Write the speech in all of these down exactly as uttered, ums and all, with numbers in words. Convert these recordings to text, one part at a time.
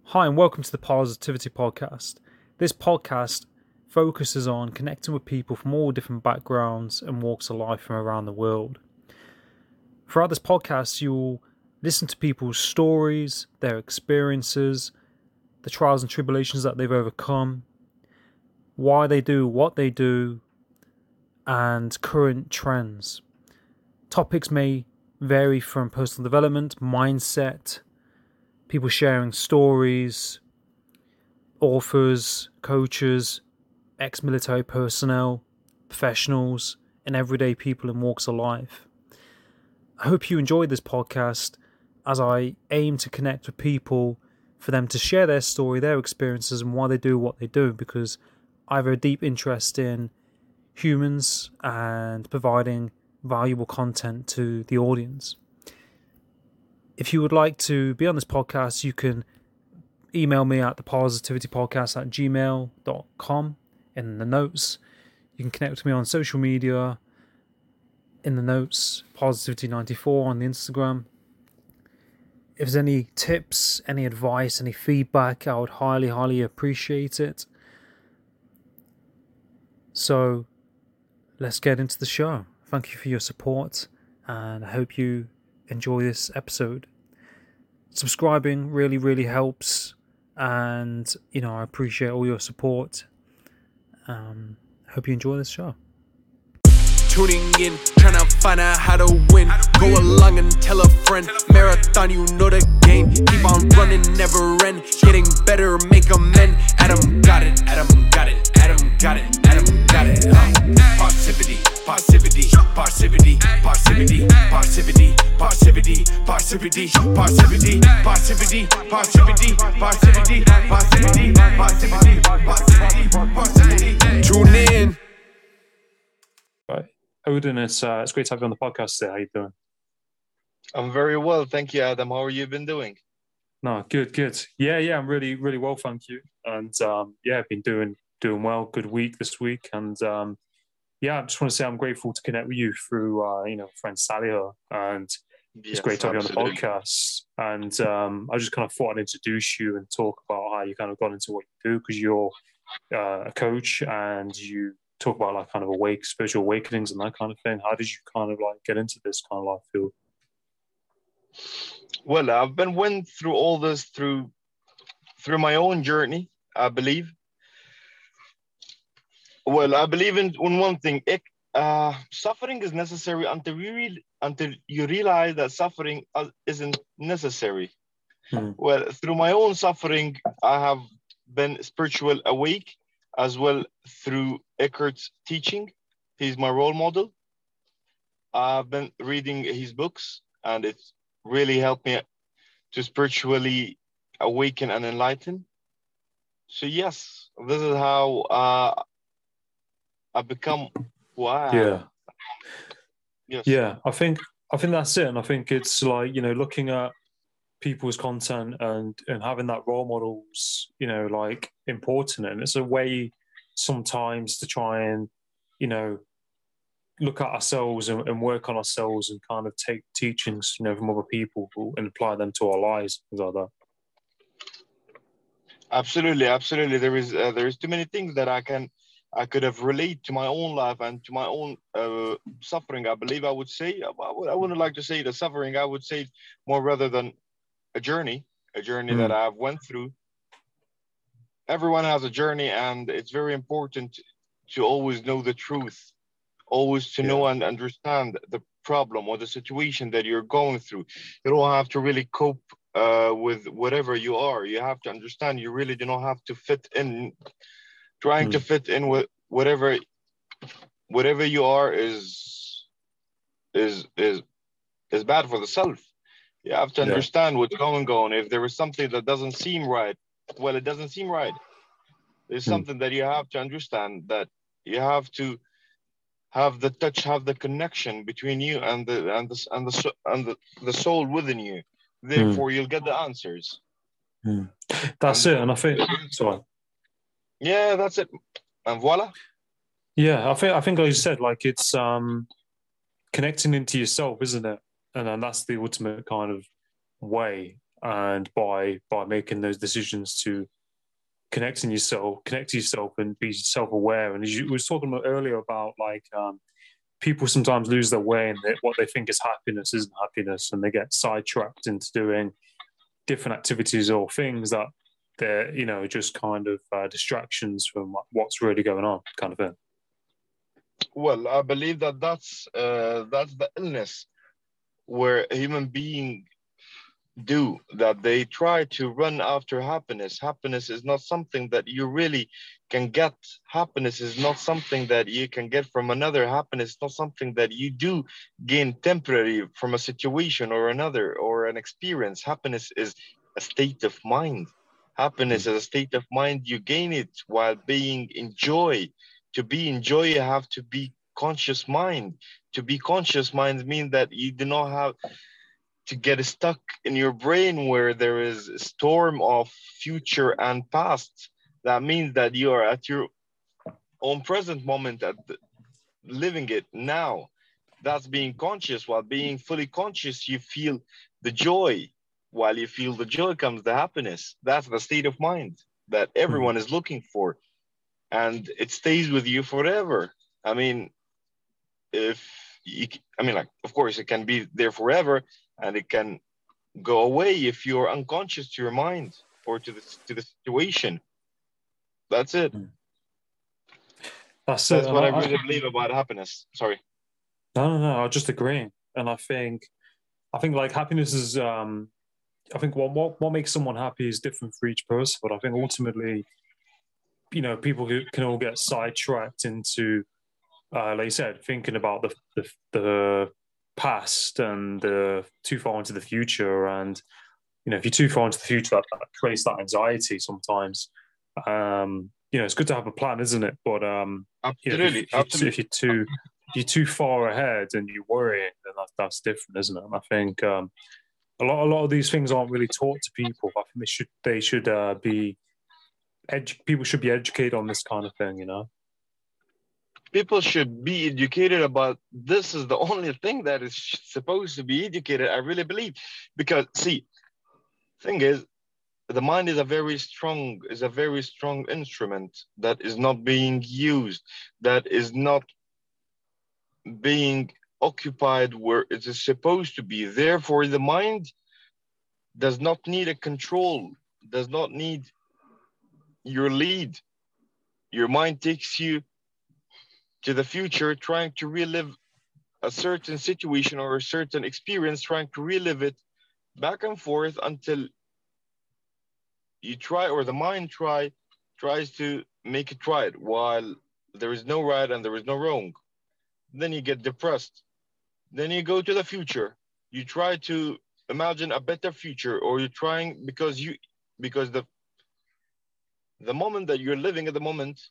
Hi, and welcome to the Positivity Podcast. This podcast focuses on connecting with people from all different backgrounds and walks of life from around the world. Throughout this podcast, you'll listen to people's stories, their experiences, the trials and tribulations that they've overcome, why they do what they do, and current trends. Topics may vary from personal development, mindset, people sharing stories, authors, coaches, ex-military personnel, professionals, and everyday people in walks of life. I hope you enjoyed this podcast as I aim to connect with people for them to share their story, their experiences, and why they do what they do, because I have a deep interest in humans and providing valuable content to the audience. If you would like to be on this podcast, you can email me at thepositivitypodcast at gmail dot com in the notes. You can connect with me on social media in the notes, positivity ninety-four on the Instagram. If there's any tips, any advice, any feedback, I would highly, highly appreciate it. So let's get into the show. Thank you for your support, and I hope you enjoy this episode. Subscribing really, really helps, and you know I appreciate all your support. Um, hope you enjoy this show. Tuning in, trying to find out how to win. Go along and tell a friend. Marathon, you know the game. Keep on running, never end. Getting better, make amend. Adam got it, Adam got it, Adam got it, Adam got it. Uh, Positivity, positivity, positivity, positivity, positivity, positivity, positivity, positivity, positivity, positivity, positivity, positivity, positivity, positivity, positivity. Tune in. Right, Odin, it's uh, it's great to have you on the podcast today. How you doing? I'm very well, thank you, Adam. How are you been doing? No, good, good. Yeah, yeah, I'm really, really well, thank you. And um, yeah, I've been doing doing well. Good week this week, and um, yeah, I just want to say I'm grateful to connect with you through uh, you know, friend Saliha, and Yes, it's great to have you on absolutely. the podcast. And um, I just kind of thought I'd introduce you and talk about how you kind of got into what you do, because you're uh, a coach and you talk about like kind of awake spiritual awakenings and that kind of thing. How did you kind of like get into this kind of life field? Well, I've been went through all this through through my own journey, I believe. Well, I believe in, in one thing. It, uh, suffering is necessary until you re- until you realize that suffering uh, isn't necessary. Hmm. Well, through my own suffering, I have been spiritual awake, as well through Eckhart's teaching. He's my role model. I've been reading his books, and it's really helped me to spiritually awaken and enlighten. So yes, this is how uh, I become who I am. Yeah. Yes. Yeah, I think I think that's it, and I think it's like, you know, looking at people's content and and having that role models, you know, like important, and it's a way sometimes to try and, you know, look at ourselves and, and work on ourselves and kind of take teachings, you know, from other people and apply them to our lives, things like that. Absolutely, absolutely. There is uh, there is too many things that I can I could have related to my own life and to my own uh, suffering. I believe I would say I, would, I wouldn't like to say the suffering. I would say more rather than a journey, a journey Mm. that I've went through. Everyone has a journey, and it's very important to always know the truth, always to know Yeah. and understand the problem or the situation that you're going through. You don't have to really cope uh, with whatever you are. You have to understand you really do not have to fit in. Trying Mm. to fit in with whatever whatever you are is is is is bad for the self. You have to Yeah. understand what's going on. If there is something that doesn't seem right, well, it doesn't seem right. There's Mm. something that you have to understand, that you have to have the touch, have the connection between you and the and the and the so- and the, the soul within you. Therefore, you'll get the answers. Mm. That's And it, and I think sorry. yeah, that's it. And voila. Yeah, I think I think like you said, like it's um connecting into yourself, isn't it? And then that's the ultimate kind of way. and by by making those decisions to connecting yourself, connect to yourself, and be self-aware. And as you we was talking about earlier about like um, people sometimes lose their way, and they, what they think is happiness isn't happiness, and they get sidetracked into doing different activities or things that they're you know just kind of uh, distractions from what's really going on, kind of thing. Well, I believe that that's uh, that's the illness where a human being do, that they try to run after happiness. Happiness is not something that you really can get. Happiness is not something that you can get from another. Happiness is not something that you do gain temporarily from a situation or another or an experience. Happiness is a state of mind. Happiness is a state of mind. You gain it while being in joy. To be in joy, you have to be conscious mind. To be conscious mind means that you do not have to get stuck in your brain where there is a storm of future and past. That means that you are at your own present moment, at the, living it now. That's being conscious. While being fully conscious, you feel the joy. While you feel the joy comes the happiness. That's the state of mind that everyone is looking for. And it stays with you forever. I mean, if you, I mean, like, of course, it can be there forever, and it can go away if you're unconscious to your mind or to the to the situation. That's it. That's, That's it. what I, I really I, believe about happiness. Sorry. No, no, no. I just agree, and I think, I think like happiness is. Um, I think what what what makes someone happy is different for each person, but I think ultimately, you know, people can all get sidetracked into, uh, like you said, thinking about the the, the past and uh, too far into the future. And you know, if you're too far into the future, that, that creates that anxiety sometimes. Um, you know, it's good to have a plan, isn't it? But um, absolutely, you know, if, if, absolutely. If you're too if you're too far ahead and you're worrying, then that, that's different, isn't it? And I think um, a lot a lot of these things aren't really taught to people. I think they should they should uh, be edu- people should be educated on this kind of thing. You know. People should be educated about this. Is the only thing that is supposed to be educated, I really believe. Because see, thing is, the mind is a very strong is a very strong instrument that is not being used, that is not being occupied where it is supposed to be. Therefore, the mind does not need a control, does not need your lead. Your mind takes you to the future, trying to relive a certain situation or a certain experience, trying to relive it back and forth until you try, or the mind try tries to make it right, while there is no right and there is no wrong. Then you get depressed. Then you go to the future. You try to imagine a better future, or you're trying because you because the the moment that you're living at the moment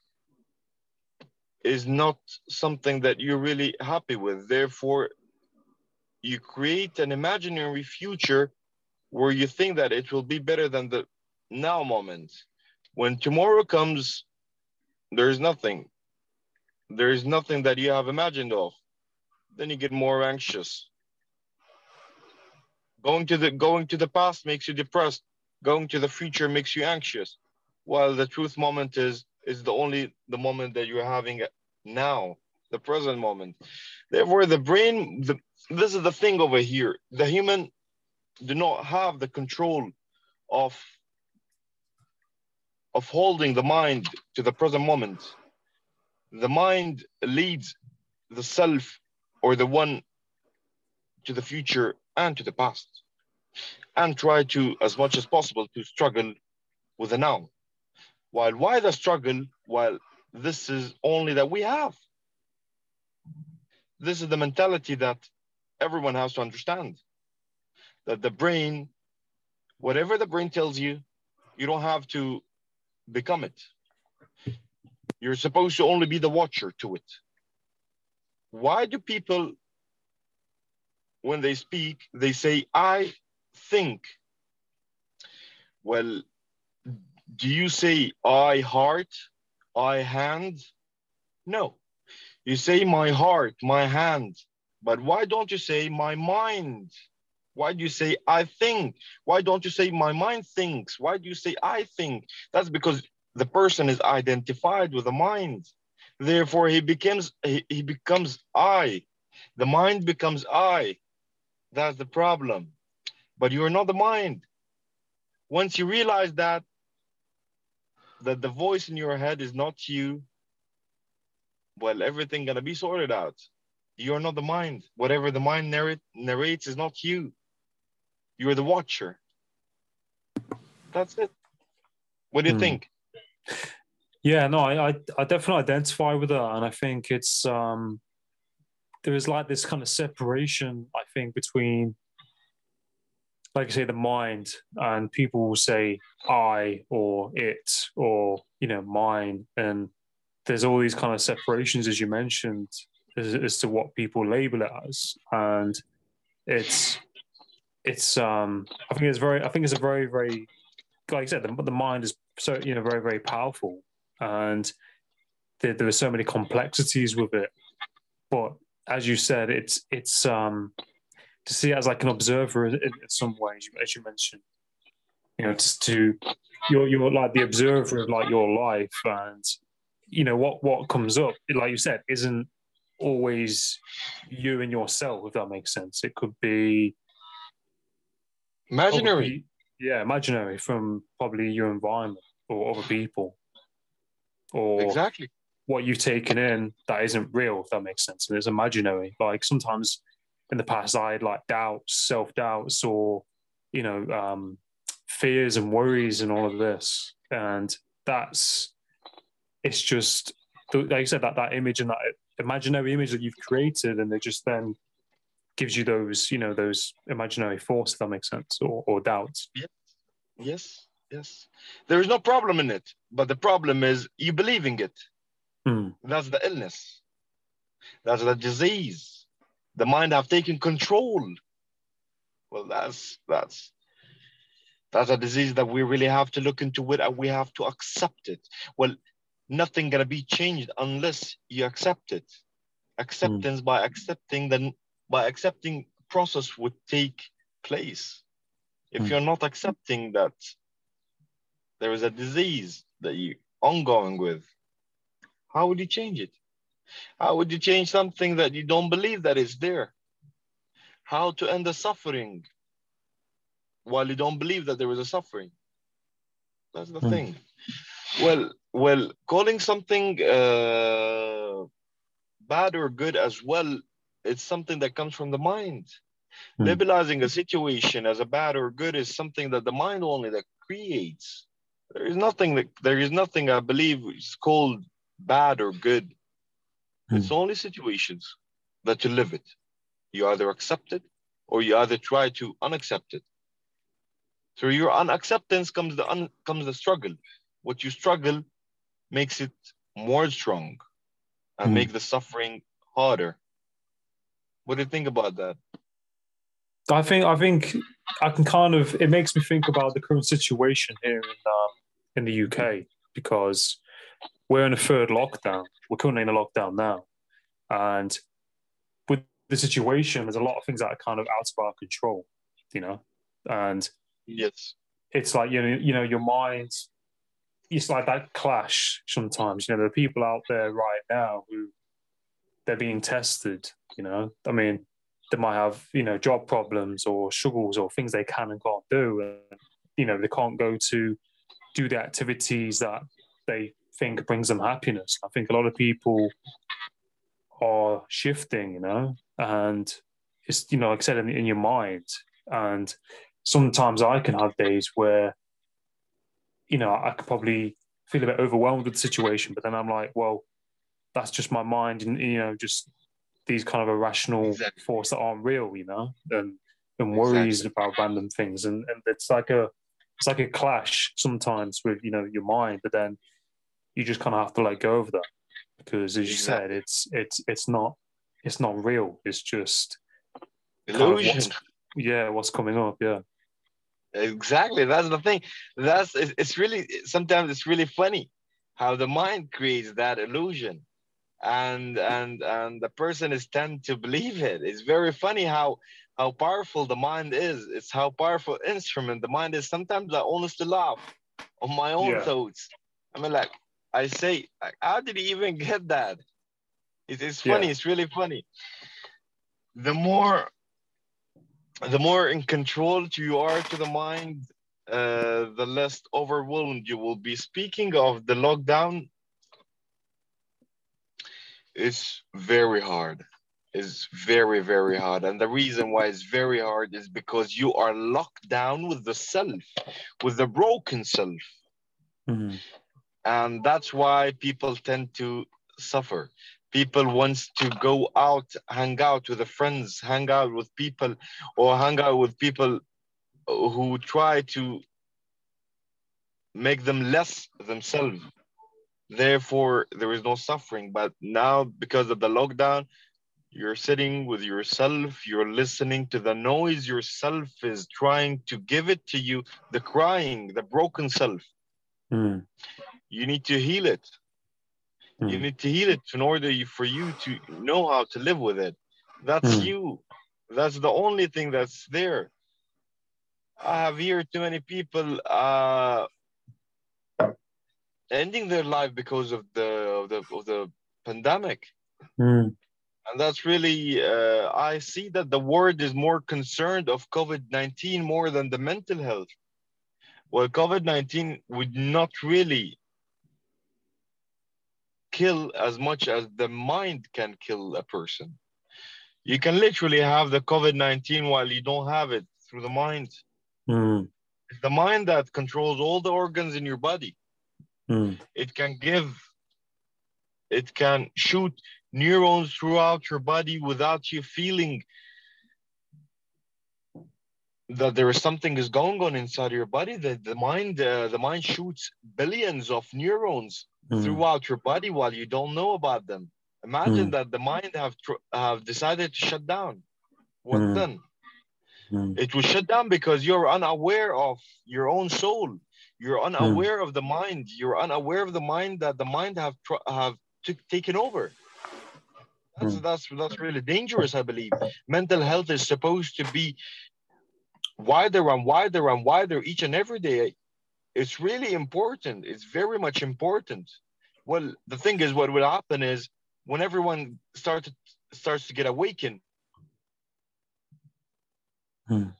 is not something that you're really happy with. Therefore, you create an imaginary future where you think that it will be better than the now moment. When tomorrow comes, there's nothing. There is nothing that you have imagined of. Then you get more anxious. Going to the going to the past makes you depressed. Going to the future makes you anxious. While the truth moment is is the only the moment that you're having now, the present moment. Therefore, the brain, the, this is the thing over here. The human do not have the control of of holding the mind to the present moment. The mind leads the self or the one to the future and to the past, and try to, as much as possible, to struggle with the now. While why the struggle? While this is only that we have. This is the mentality that everyone has to understand. That the brain, whatever the brain tells you, you don't have to become it. You're supposed to only be the watcher to it. Why do people, when they speak, they say, I think? Well, do you say I heart, I hand? No. You say my heart, my hand. But why don't you say my mind? Why do you say I think? Why don't you say my mind thinks? Why do you say I think? That's because the person is identified with the mind. Therefore, he becomes he, he becomes I. The mind becomes I. That's the problem. But you're not the mind. Once you realize that, that the voice in your head is not you, well, everything gonna be sorted out. You're not the mind. Whatever the mind narrate, narrates is not you. You're the watcher. That's it. What do you Hmm. think? Yeah, no, I, I I definitely identify with that, and I think it's um there is like this kind of separation, I think, between, like I say, the mind, and people will say I or it or, you know, mine, and there's all these kind of separations, as you mentioned, as, as to what people label it as, and it's it's um I think it's very I think it's a very very like I said, the, the mind is so, you know, very very powerful, and there, there are so many complexities with it. But as you said, it's it's um to see it as like an observer in, in some ways, as you mentioned. You know, just to you're you're like the observer of like your life, and you know what what comes up, like you said, isn't always you and yourself, if that makes sense. It could be other Imaginary. pe- yeah, imaginary from probably your environment or other people, or Exactly. what you've taken in that isn't real, if that makes sense. And it's imaginary. Like sometimes in the past, I had like doubts, self doubts, or you know, um, fears and worries and all of this. And that's it's just like you said, that that image and that imaginary image that you've created, and it just then gives you those, you know, those imaginary thoughts, if that makes sense, or, or doubts. Yes. Yes. There is no problem in it, but the problem is you believing it. Hmm. That's the illness. That's the disease. The mind have taken control. Well, that's that's that's a disease that we really have to look into it, and we have to accept it. Well, nothing gonna be changed unless you accept it. Acceptance, by accepting then by accepting process would take place. If Mm. you're not accepting that there is a disease that you ongoing with, how would you change it? How would you change something that you don't believe that is there? How to end the suffering while you don't believe that there is a suffering? That's the Mm. thing. Well, well, calling something uh, bad or good as well, it's something that comes from the mind. Mm. Labelizing a situation as a bad or good is something that the mind only that creates. There is nothing that there is nothing I believe is called bad or good. It's only situations that you live it. You either accept it or you either try to unaccept it. Through your unacceptance comes the un, comes the struggle. What you struggle makes it more strong and Mm. make the suffering harder. What do you think about that? I think I think I can kind of it makes me think about the current situation here in uh, in the U K, because we're in a third lockdown. We're currently in a lockdown now, and with the situation, there's a lot of things that are kind of out of our control, you know. And Yes. it's like you know, you know, your mind. It's like that clash sometimes. You know, there are people out there right now who they're being tested. You know, I mean, they might have, you know, job problems or struggles or things they can and can't do. And, you know, they can't go to do the activities that they think brings them happiness. I think a lot of people are shifting, you know, and it's, you know, like I said, in, in your mind. And sometimes I can have days where, you know, I could probably feel a bit overwhelmed with the situation, but then I'm like, well, that's just my mind and, you know, just these kind of irrational Exactly. forces that aren't real, you know, and, and worries Exactly. about random things. And, and it's like a, it's like a clash sometimes with, you know, your mind, but then you just kind of have to let go of that because, as you Exactly. said, it's, it's, it's not, it's not real. It's just kind of Illusion. what's, yeah, what's coming up. Yeah. Exactly. That's the thing. That's it's, it's really sometimes it's really funny how the mind creates that illusion, and and and the person is tend to believe it. It's very funny how how powerful the mind is. It's how powerful instrument the mind is. Sometimes I honestly laugh on my own Yeah. thoughts. I mean, like, I say, like, how did he even get that? It is funny. Yeah. It's really funny. The more, the more in control you are to the mind, uh, the less overwhelmed you will be. Speaking of the lockdown, it's very hard. It's very, very hard. And the reason why it's very hard is because you are locked down with the self, with the broken self. Mm-hmm. And that's why people tend to suffer. People wants to go out, hang out with the friends, hang out with people, or hang out with people who try to make them less themselves. Therefore, there is no suffering. But now, because of the lockdown, you're sitting with yourself, you're listening to the noise yourself is trying to give it to you, the crying, the broken self. Mm. You need to heal it. Mm. You need to heal it in order for you to know how to live with it. That's Mm. you. That's the only thing that's there. I have here too many people uh, ending their life because of the of the, of the pandemic. Mm. And that's really, uh, I see that the world is more concerned of COVID nineteen more than the mental health. Well, COVID nineteen would not really kill as much as the mind can kill a person. You can literally have the COVID nineteen while you don't have it through the mind. Mm. It's the mind that controls all the organs in your body. Mm. It can give, it can shoot neurons throughout your body without you feeling that there is something is going on inside your body. That the mind, uh, the mind shoots billions of neurons Mm. throughout your body while you don't know about them. Imagine Mm. that the mind have tr- have decided to shut down. What Mm. then? Mm. It will shut down because you're unaware of your own soul. You're Mm. unaware of the mind. You're unaware of the mind that the mind have tr- have t- taken over. That's Mm. that's that's really dangerous. I believe mental health is supposed to be wider and wider and wider each and every day. It's really important. It's very much important. Well, the thing is, what will happen is when everyone starts starts to get awakened. Mm.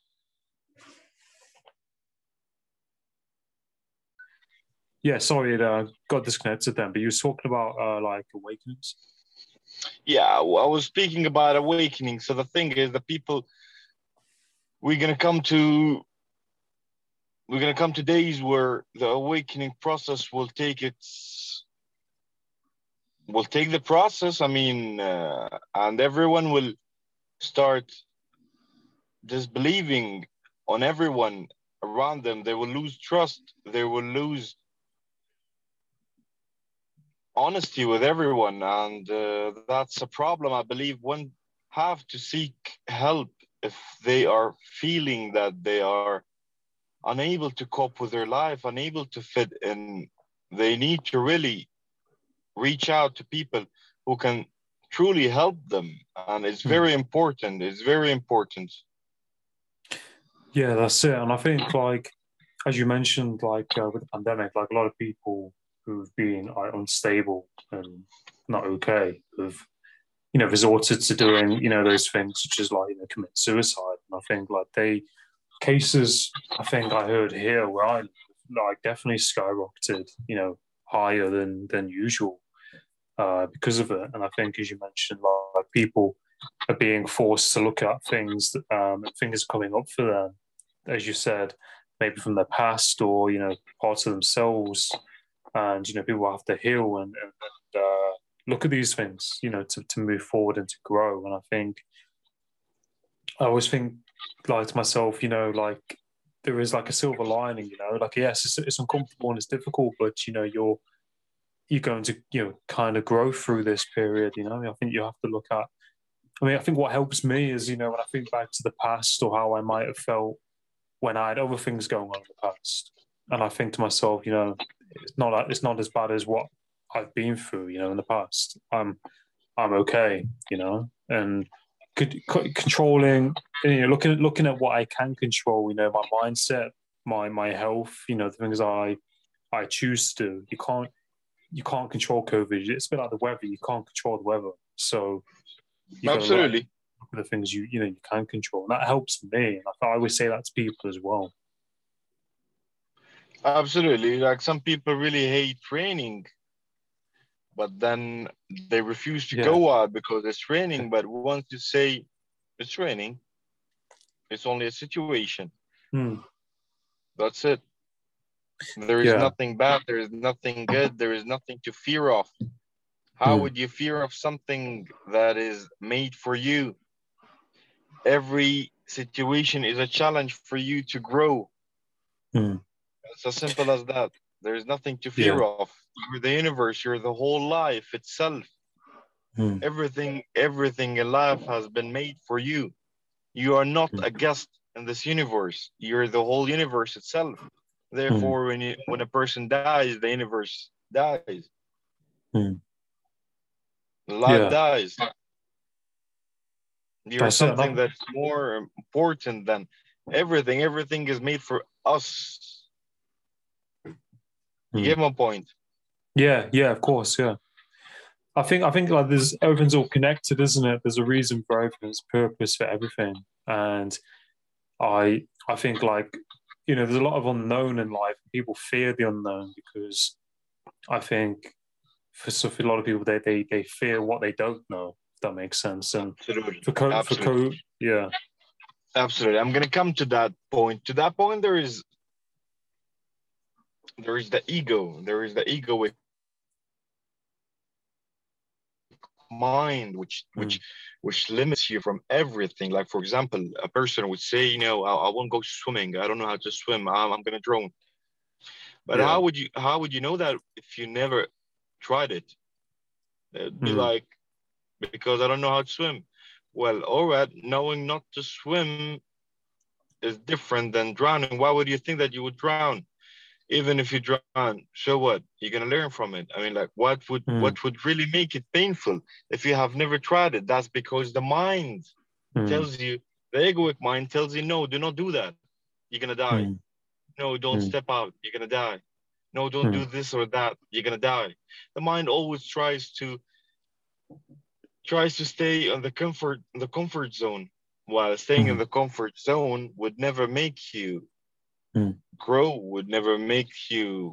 Yeah, sorry, it uh, got disconnected then, but you were talking about uh, like awakenings. Yeah, well, I was speaking about awakening. So the thing is, the people we're gonna come to we're gonna come to days where the awakening process will take its will take the process. I mean, uh, and everyone will start disbelieving on everyone around them. They will lose trust. They will lose honesty with everyone, and uh, that's a problem. I believe one have to seek help if they are feeling that they are unable to cope with their life, unable to fit in. They need to really reach out to people who can truly help them, and it's Mm. very important. It's very important. Yeah, that's it. And I think, like, as you mentioned, like uh, with the pandemic, like a lot of people who've been like, unstable and not okay have, you know, resorted to doing, you know, those things such as like, you know, commit suicide. And I think like they cases, I think I heard here where I live, like definitely skyrocketed, you know, higher than than usual uh, because of it. And I think, as you mentioned, like people are being forced to look at things um, and things coming up for them, as you said, maybe from their past or you know parts of themselves, and you know people have to heal and, and, and uh, look at these things, you know, to, to move forward and to grow. And I think I always think like to myself, you know, like there is like a silver lining, you know, like yes, it's, it's uncomfortable and it's difficult, but you know you're you're going to you know kind of grow through this period. You know, I think you have to look at. I mean, I think what helps me is, you know, when I think back to the past or how I might have felt when I had other things going on in the past, and I think to myself, you know, it's not it's not as bad as what I've been through, you know, in the past. I'm I'm okay, you know, and could, controlling, you know, looking at looking at what I can control. You know, my mindset, my my health. You know, the things I I choose to do. You can't you can't control COVID. It's a bit like the weather. You can't control the weather. So you got to look Absolutely. at the things you you know you can control. And that helps me. And I, I always say that to people as well. Absolutely. Like some people really hate training, but then they refuse to Yeah. go out because it's raining. But once you say it's raining, it's only a situation. Hmm. That's it. There is Yeah. nothing bad. There is nothing good. There is nothing to fear of. How Hmm. would you fear of something that is made for you? Every situation is a challenge for you to grow. Hmm. It's as simple as that. There is nothing to fear Yeah. of. You're the universe. You're the whole life itself. Hmm. Everything, everything in life has been made for you. You are not Hmm. a guest in this universe. You're the whole universe itself. Therefore, when you, when a person dies, the universe dies. Hmm. Life Yeah. dies. You're That's it. something That- that's more important than everything. Everything is made for us. You Hmm. get my point? Yeah. Yeah. Of course. Yeah. I think I think like there's everything's all connected, isn't it? There's a reason for everything, there's purpose for everything, and I I think like you know there's a lot of unknown in life. People fear the unknown because I think for, so for a lot of people they, they they fear what they don't know. If that makes sense. And Absolutely. for co- for Absolutely. co- yeah Absolutely. I'm gonna come to that point. To that point, there is there is the ego. There is the egoic mind, which which which limits you from everything. Like for example, a person would say, you know, I, I won't go swimming. I don't know how to swim. I'm, I'm gonna drown. But yeah how would you how would you know that if you never tried it? It'd be mm. like, because I don't know how to swim. Well, all right, knowing not to swim is different than drowning. Why would you think that you would drown? Even if you drown, so what? You're gonna learn from it. I mean, like, what would Mm. what would really make it painful if you have never tried it? That's because the mind Mm. tells you, the egoic mind tells you, no, do not do that. You're gonna die. Mm. No, don't Mm. step out. You're gonna die. No, don't do Mm. this or that. You're gonna die. The mind always tries to tries to stay on the comfort the comfort zone, while staying in Mm. the comfort zone would never make you Mm. grow, would never make you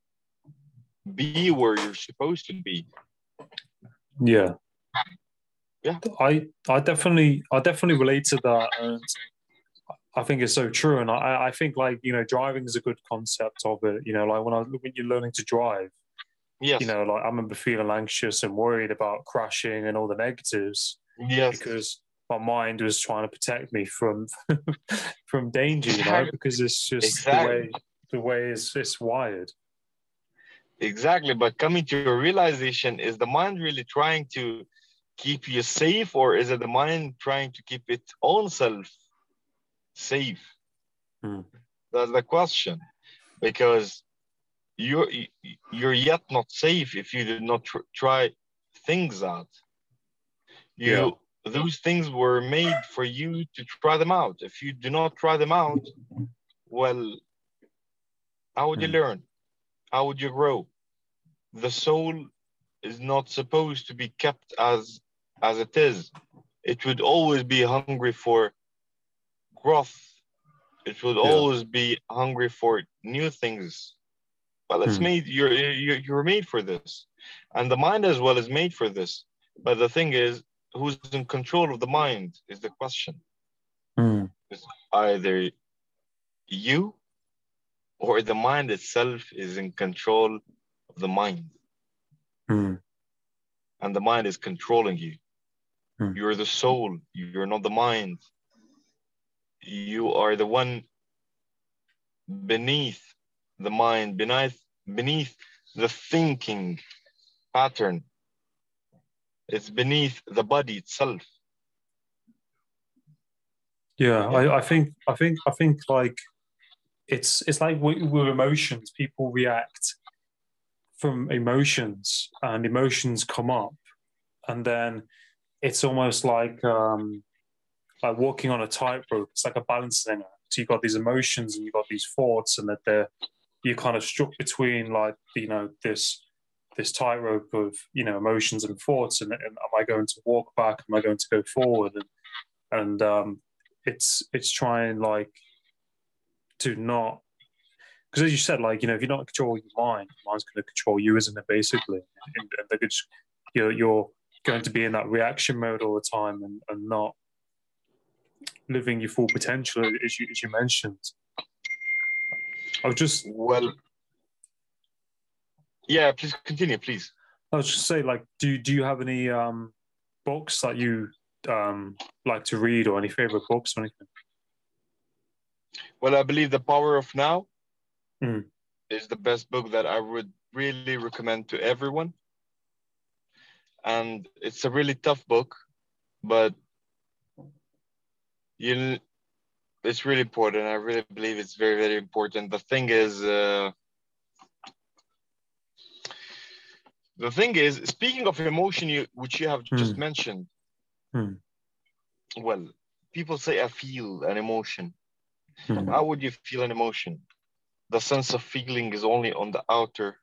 be where you're supposed to be. yeah Yeah. I I definitely I definitely relate to that, and I think it's so true. And I I think like you know driving is a good concept of it. You know, like when I when you're learning to drive. Yes. You know, like I remember feeling anxious and worried about crashing and all the negatives Yes. because my mind was trying to protect me from from danger, you know, because it's just Exactly. the way the way it's, it's wired. Exactly. But coming to a realization, is the mind really trying to keep you safe, or is it the mind trying to keep its own self safe? Hmm. That's the question. Because you're you're yet not safe if you did not tr- try things out. You Yeah. Those things were made for you to try them out. If you do not try them out, well, how would you Mm. learn? How would you grow? The soul is not supposed to be kept as as it is. It would always be hungry for growth. It would Yeah. always be hungry for new things. Well, it's Mm. made. You're you're you're made for this, and the mind as well is made for this. But the thing is, who's in control of the mind is the question. Mm. It's either you or the mind itself is in control of the mind, Mm. and the mind is controlling you. Mm. You're the soul. You're not the mind. You are the one beneath the mind, beneath beneath the thinking pattern. It's beneath the body itself. Yeah, Yeah. I, I think I think I think like it's it's like with, with emotions, people react from emotions, and emotions come up, and then it's almost like um, like walking on a tightrope. It's like a balancing act. So you've got these emotions and you've got these thoughts, and that they're you're kind of struck between like you know this this tightrope of you know emotions and thoughts, and, and am I going to walk back? Am I going to go forward? And and um, it's it's trying like to not, because as you said, like you know if you're not controlling your mind, your mind's going to control you, isn't it? Basically, and, and they're just, you're you're going to be in that reaction mode all the time, and, and not living your full potential, as you as you mentioned. I was just Well, yeah, please continue, please. I was just say, like, do do you have any um, books that you um, like to read, or any favorite books or anything? Well, I believe The Power of Now Mm. is the best book that I would really recommend to everyone. And it's a really tough book, but you, it's really important. I really believe it's very, very important. The thing is, uh, the thing is, speaking of emotion, you, which you have just Mm. mentioned, Mm. well, people say I feel an emotion. Mm. How would you feel an emotion? The sense of feeling is only on the outer,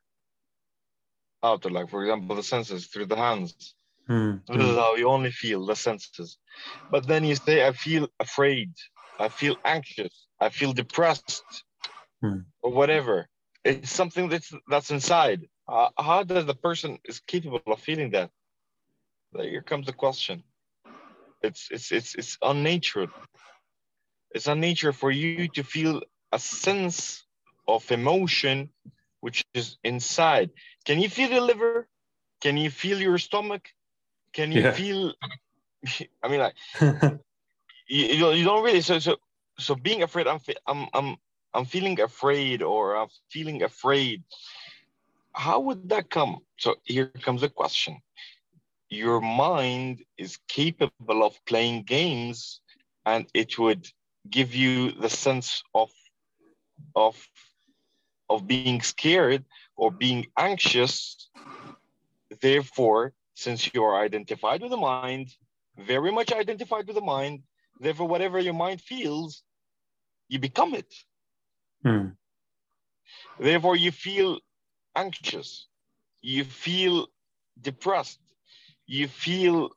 outer, like for example, the senses through the hands. Mm. This is how you only feel the senses. But then you say, I feel afraid, I feel anxious, I feel depressed, Mm. or whatever. It's something that's that's inside. Uh, how does the person is capable of feeling that? Like, here comes the question. It's it's it's it's unnatural. It's unnatural for you to feel a sense of emotion which is inside. Can you feel the liver? Can you feel your stomach? Can you Yeah. feel? I mean, like you, you don't you don't really. So so so being afraid. I'm fe- I'm I'm I'm feeling afraid, or I'm feeling afraid. How would that come? So here comes the question. Your mind is capable of playing games, and it would give you the sense of of of being scared or being anxious. Therefore, since you are identified with the mind, very much identified with the mind, therefore, whatever your mind feels, you become it. Mm. Therefore, you feel anxious, you feel depressed, you feel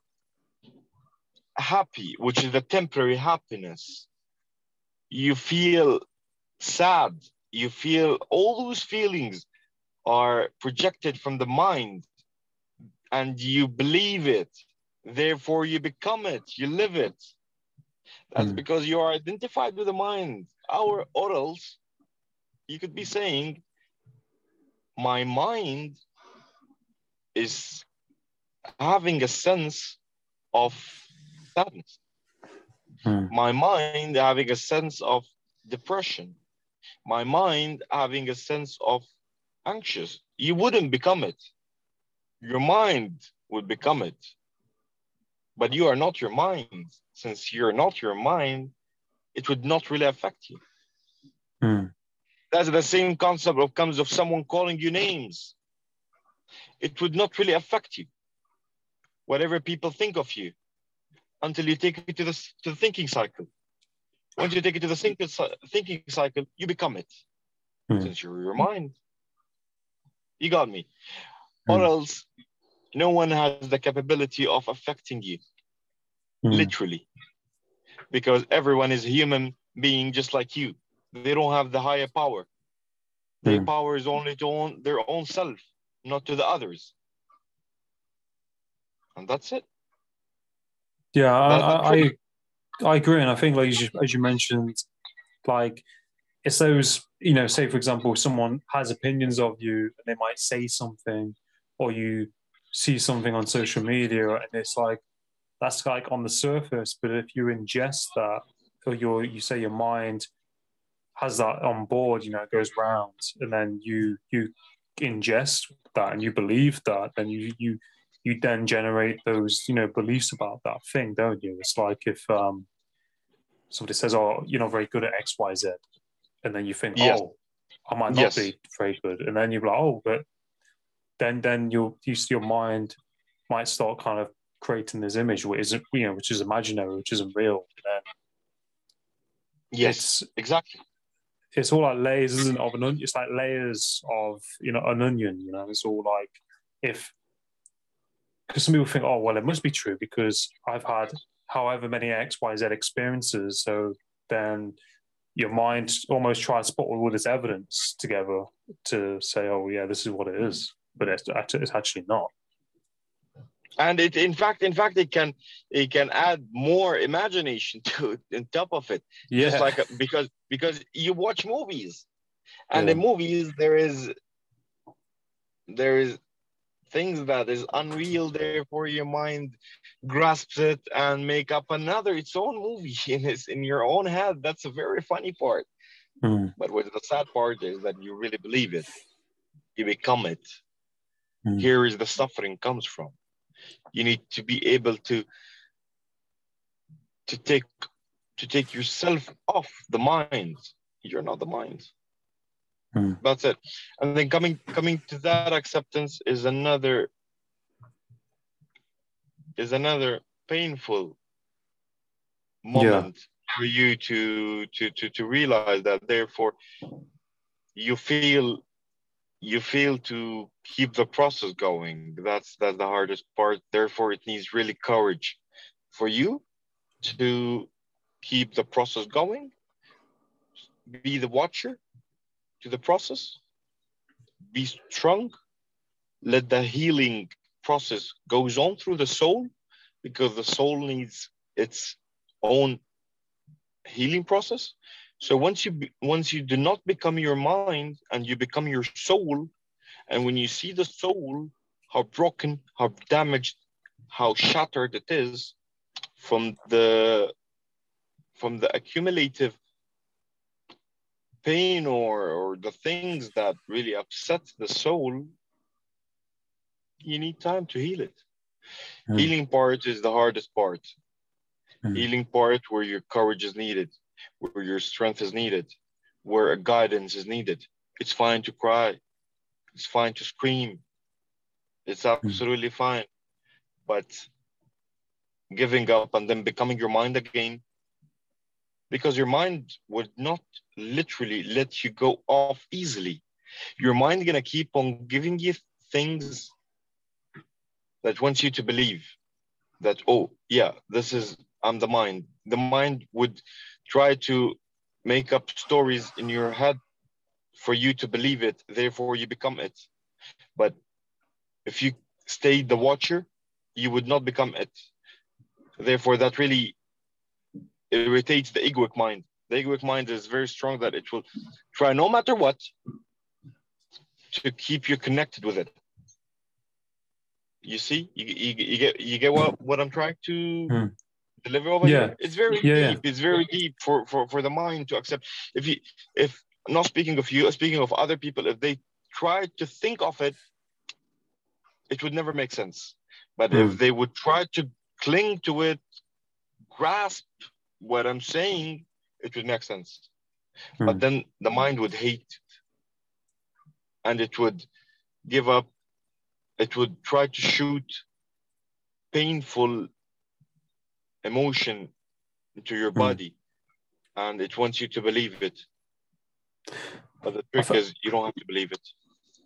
happy, which is the temporary happiness. You feel sad, you feel all those feelings are projected from the mind, and you believe it. Therefore, you become it, you live it. That's Mm. because you are identified with the mind. Our orals, you could be saying, my mind is having a sense of sadness. Mm. My mind having a sense of depression. My mind having a sense of anxious. You wouldn't become it. Your mind would become it. But you are not your mind. Since you're not your mind, it would not really affect you. Mm. That's the same concept of comes of someone calling you names. It would not really affect you, whatever people think of you, until you take it to the, to the thinking cycle. Once you take it to the thinking, thinking cycle, you become it. Mm. Since you're your mind. You got me. Mm. Or else, no one has the capability of affecting you, Mm. literally. Because everyone is a human being just like you. They don't have the higher power. Their Mm. power is only to own their own self, not to the others. And that's it. Yeah, I, That's the I, truth. I I agree, and I think, like as you, as you mentioned, like it's those, you know, say for example, someone has opinions of you, and they might say something, or you see something on social media, and it's like that's like on the surface, but if you ingest that, or your you say your mind has that on board, you know, it goes round, and then you you ingest that and you believe that, then you you you then generate those, you know, beliefs about that thing, don't you? It's like if um, somebody says, "Oh, you're not very good at X, Y, Z," and then you think, Yes. "Oh, I might not Yes. be very good," and then you're like, "Oh," but then then your your mind might start kind of creating this image, which isn't, you know, which is imaginary, which isn't real, then Yes, it's exactly. it's all like layers, isn't it, of an onion? It's like layers of, you know, an onion. You know, it's all like, if, because some people think, oh well, it must be true because I've had however many X Y Z experiences. So then your mind almost tries to put all this evidence together to say, oh yeah, this is what it is, but it's actually, it's actually not. And it, in fact, in fact, it can, it can add more imagination to it on top of it. Yeah. Just like, because, because you watch movies, and Yeah. in movies there is, there is things that is unreal. Therefore, your mind grasps it and make up another its own movie in its in your own head. That's a very funny part. Mm. But what the sad part is that you really believe it. You become it. Mm. Here is the suffering comes from. You need to be able to to take to take yourself off the mind. You're not the mind. Mm. That's it. And then coming coming to that acceptance is another is another painful moment yeah. for you to to to to realize that. Therefore, you feel you feel to keep the process going. That's that's the hardest part. Therefore, it needs really courage for you to keep the process going. Be the watcher to the process. Be strong. Let the healing process goes on through the soul, because the soul needs its own healing process. So once you once you do not become your mind and you become your soul, and when you see the soul, how broken, how damaged, how shattered it is from the from the accumulative pain or or the things that really upset the soul, you need time to heal it. Mm. Healing part is the hardest part. Mm. Healing part where your courage is needed, where your strength is needed, where a guidance is needed. It's fine to cry. It's fine to scream. It's absolutely mm. fine. But giving up and then becoming your mind again, because your mind would not literally let you go off easily. Your mind gonna keep on giving you things that wants you to believe that, oh yeah, this is, I'm the mind. The mind would try to make up stories in your head for you to believe it, therefore you become it. But if you stay the watcher, you would not become it. Therefore, that really irritates the egoic mind. The egoic mind is very strong, that it will try no matter what to keep you connected with it. You see, you, you, you get you get what, what I'm trying to hmm. deliver over yeah. here? It's very yeah, deep. Yeah. It's very deep for, for, for the mind to accept. If you, if not speaking of you, speaking of other people, if they try to think of it, it would never make sense. But hmm. if they would try to cling to it, grasp what I'm saying, it would make sense. Hmm. But then the mind would hate it. And it would give up. It would try to shoot painful emotion into your body. Hmm. And it wants you to believe it. But the trick is you don't have to believe it.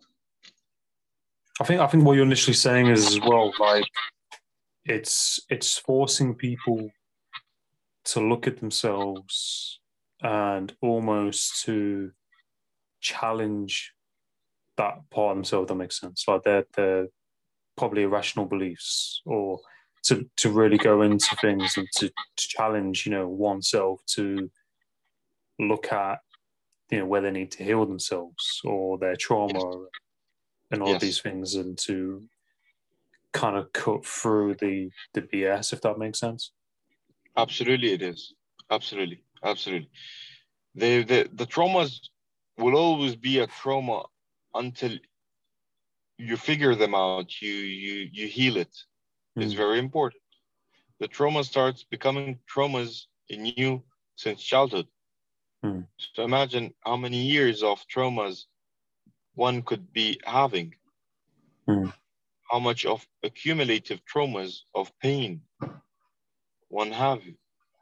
I think I think what you're initially saying is as well, like it's it's forcing people to look at themselves and almost to challenge that part of themselves, that makes sense. Like they're, they're probably irrational beliefs, or to, to really go into things and to, to challenge, you know, oneself to look at, you know, where they need to heal themselves or their trauma yes. and all yes. these things, and to kind of cut through the, the B S, if that makes sense. Absolutely it is. Absolutely. Absolutely. The, the, the traumas will always be a trauma until you figure them out, you you you heal it. Mm. It's very important. The trauma starts becoming traumas in you since childhood. Mm. So imagine how many years of traumas one could be having. Mm. How much of accumulative traumas of pain one have.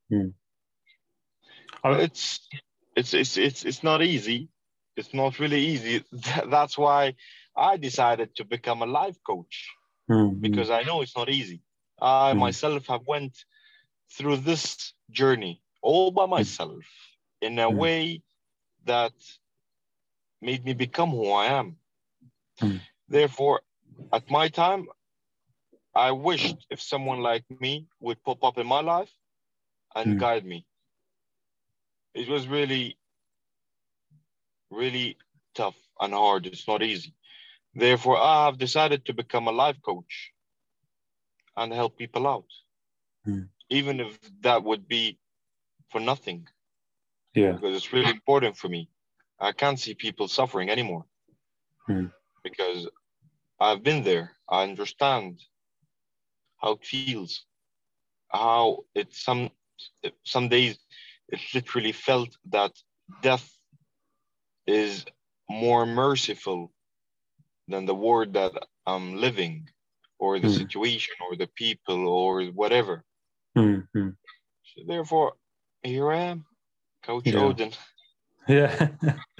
Mm. I, It's it's it's it's it's not easy. It's not really easy. That's why I decided to become a life coach, mm, because I know it's not easy. I mm, myself have went through this journey all by mm, myself in a mm, way that made me become who I am. mm, Therefore, at my time, I wished if someone like me would pop up in my life and mm, guide me. It was really, really tough and hard. It's not easy. Therefore, I have decided to become a life coach and help people out, mm. even if that would be for nothing, Yeah. because it's really important for me. I can't see people suffering anymore Mm, because I've been there. I understand how it feels, how it some some days it literally felt that death is more merciful than the world that I'm living, or the mm, situation, or the people, or whatever. mm, mm. So therefore, here I am, Coach Yeah. Odin. Yeah.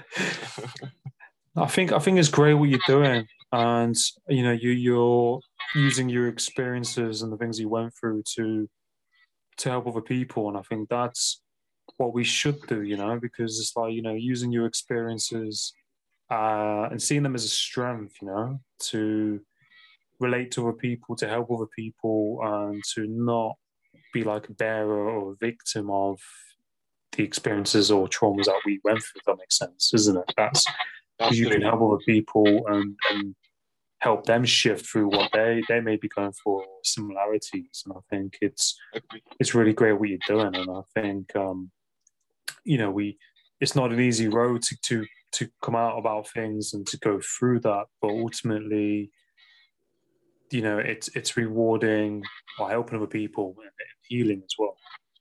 I think I think it's great what you're doing, and you know you you're using your experiences and the things you went through to to help other people, and I think that's what we should do. You know, because it's like you know using your experiences uh, and seeing them as a strength. You know, to relate to other people, to help other people, and to not be like a bearer or a victim of the experiences or traumas that we went through. If that makes sense, isn't it? That's because you can Absolutely. help other people and, and help them shift through what they, they may be going for, similarities. And I think it's Agree. it's really great what you're doing. And I think um, you know we it's not an easy road to, to to come out about things and to go through that, but ultimately, you know, it's it's rewarding by helping other people and healing as well.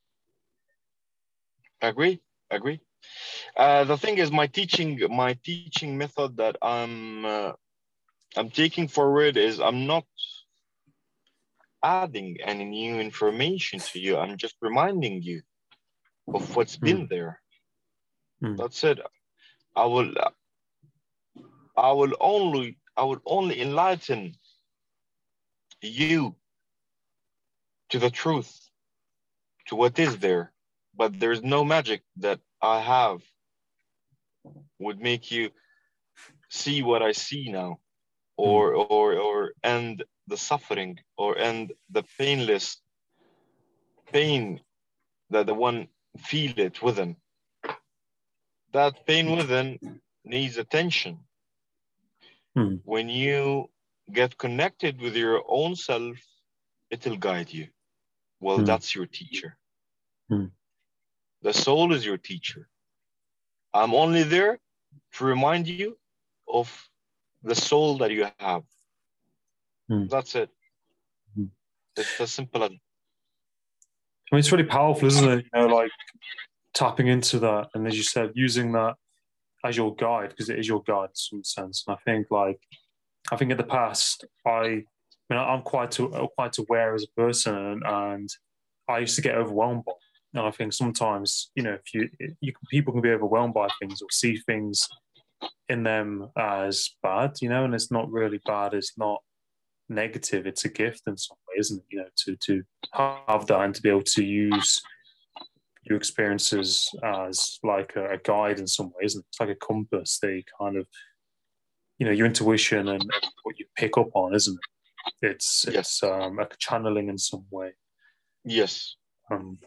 Agree. Agree. Uh, the thing is, my teaching, my teaching method that I'm uh, I'm taking forward is I'm not adding any new information to you. I'm just reminding you of what's Mm, been there. mm, That's it. I will I will only I will only enlighten you to the truth, to what is there. But there's no magic that I have would make you see what I see now, mm, or or or end the suffering, or end the painless pain that the one feel it within. That pain within needs attention. mm, When you get connected with your own self, it'll guide you. Well, mm, that's your teacher. mm, The soul is your teacher. I'm only there to remind you of the soul that you have. mm. That's it. Mm. It's as simple as. I mean, it's really powerful, isn't it? You know, like tapping into that, and as you said, using that as your guide because it is your guide in some sense. And I think, like, I think in the past, I, I mean, I'm quite to, quite aware as a person, and, and I used to get overwhelmed by. It. And I think sometimes, you know, if you, you people can be overwhelmed by things or see things in them as bad, you know, and it's not really bad. It's not negative. It's a gift in some way, isn't it? You know, to to have that and to be able to use your experiences as like a, a guide in some ways. It's like a compass. They kind of, you know, your intuition and, and what you pick up on, isn't it? It's Yes. it's um, like channeling in some way. Yes. Um,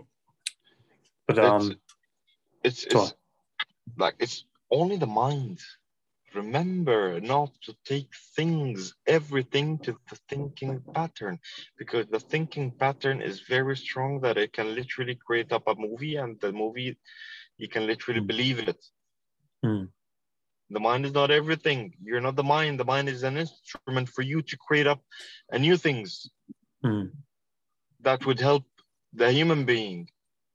but um, it's it's, it's like it's only the mind. Remember not to take things, everything to the thinking pattern, because the thinking pattern is very strong that it can literally create up a movie, and the movie, you can literally mm, believe it. mm, The mind is not everything. You're not the mind. The mind is an instrument for you to create up a new things mm, that would help the human being.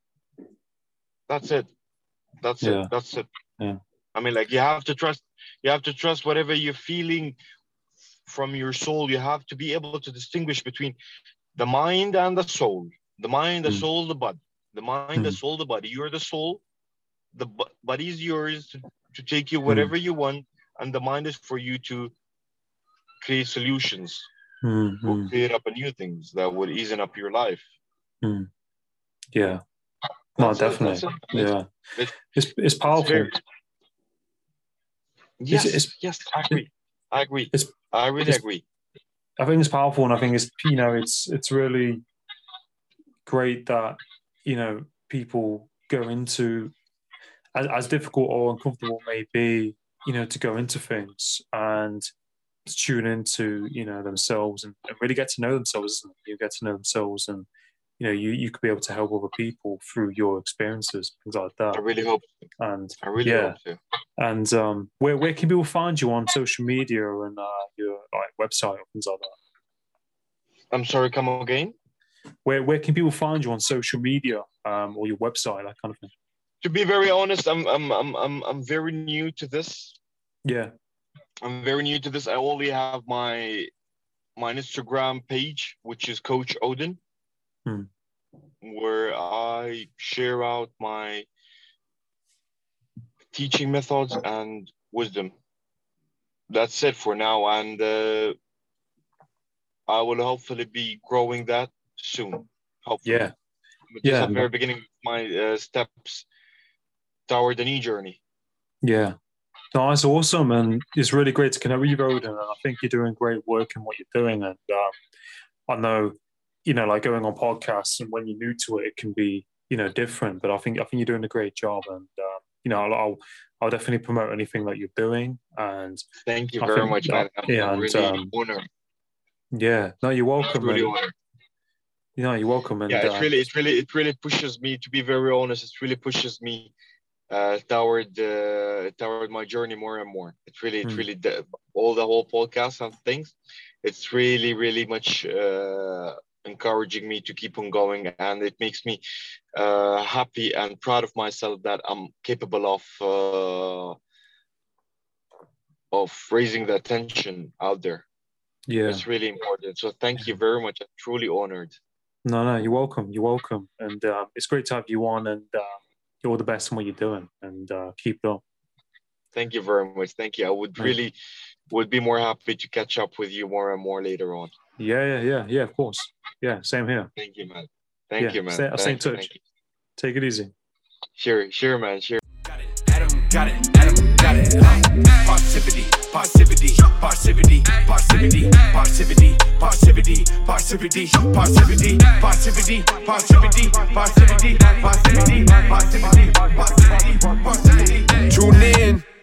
That's it. That's yeah, it. That's it. yeah. I mean, like, you have to trust, you have to trust whatever you're feeling from your soul. You have to be able to distinguish between the mind and the soul, the mind, the Mm, soul, the body, The mind, the Mm. soul, the body. You're the soul. The b- body is yours to, to take you whatever you want, and the mind is for you to create solutions Mm, or mm, create up new things that would ease up your life. mm. Yeah. No, That's it. That's definitely. it. It's, Yeah. it's, It's it's it's powerful. very, yes, it's- yes, I agree. I agree. It's- I really it's- agree. I think it's powerful, and I think it's you know it's it's really great that you know people go into as, as difficult or uncomfortable it may be, you know, to go into things and to tune into you know themselves and, and really get to know themselves. You get to know themselves, and you know you you could be able to help other people through your experiences, things like that. I really hope. And I really yeah. hope so. And um, where where can people find you on social media and uh, your like website or things like that? I'm sorry. Come again. Where where can people find you on social media um, or your website, that kind of thing? To be very honest, I'm I'm I'm I'm I'm very new to this. Yeah. I'm very new to this. I only have my my Instagram page, which is Coach Odin, Hmm. where I share out my teaching methods and wisdom. That's it for now, and uh, I will hopefully be growing that soon. Hopefully, Yeah. But Yeah. This is the very beginning of my uh, steps toward the new journey. Yeah. No, that's awesome, and it's really great to connect with you, Odin. And I think you're doing great work in what you're doing. And um, I know, you know, like going on podcasts, and when you're new to it, it can be, you know, different. But I think I think you're doing a great job, and uh, you know, I'll, I'll I'll definitely promote anything that you're doing. And Thank you I very think much, man. I'm, yeah, I'm and, really um, honored. yeah, no, you're welcome. Really and, honored. you know, you're welcome. And Yeah, it's uh, really, it really, it really pushes me. To be very honest, it really pushes me uh, toward uh, toward my journey more and more. It really, it Hmm. really, the, all the whole podcast and things. It's really, really much uh, encouraging me to keep on going, and it makes me uh, happy and proud of myself that I'm capable of uh, of raising the attention out there. yeah. It's really important. So thank you very much. I'm truly honored. No, no, you're welcome. You're welcome. And um, it's great to have you on, and uh, you're all the best in what you're doing, and uh, keep it up. Thank you very much. Thank you. I would Mm. really would be more happy to catch up with you more and more later on. Yeah, yeah, yeah, yeah, of course. Yeah, same here. Thank you, man. Thank Yeah, you, man. stay- I'll stay in Thank you, touch. thank you. Take it easy. Sure, sure, man. Sure. Adam got it, Adam got it. Uh, Positivity, positivity, positivity, positivity, positivity, positivity, positivity, positivity, positivity, positivity, positivity, positivity, positivity, positivity, positivity. Tune in.